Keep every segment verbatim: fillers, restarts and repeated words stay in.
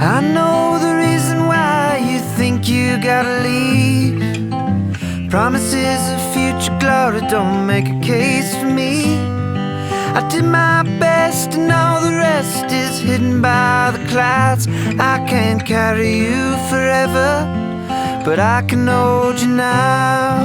I know the reason why you think you gotta leave. Promises of future glory don't make a case for me. I did my best and all the rest is hidden by the clouds. I can't carry you forever, but I can hold you now.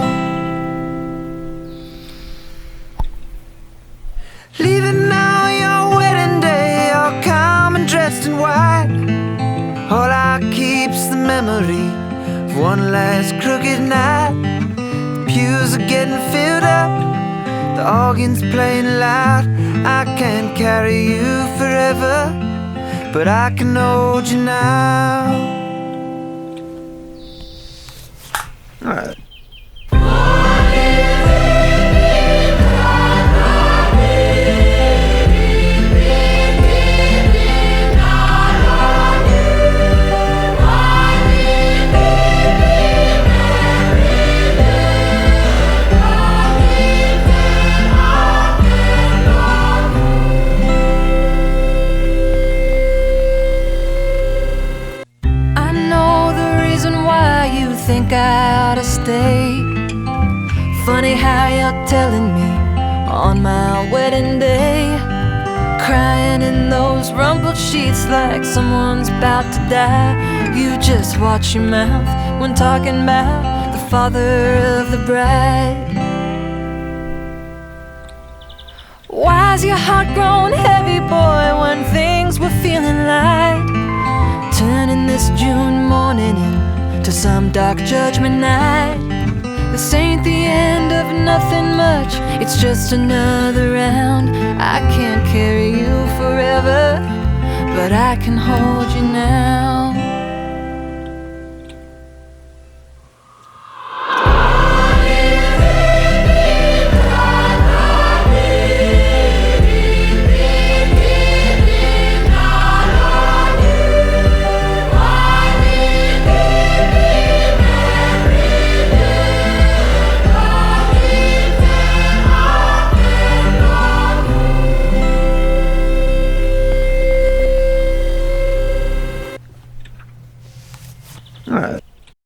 Leaving now your wedding day, all calm and dressed in white. All I keep's the memory of one last crooked night. The pews are getting filled up, the organ's playing loud. I can't carry you forever, but I can hold you now. All right. Think I ought to stay. Funny how you're telling me on my wedding day, crying in those rumpled sheets like someone's about to die. You just watch your mouth when talking about the father of the bride. Why's your heart grown heavy, boy, when things were feeling light? Turning this June morning in to some dark judgment night. This ain't the end of nothing much, it's just another round. I can't carry you forever, but I can hold you now.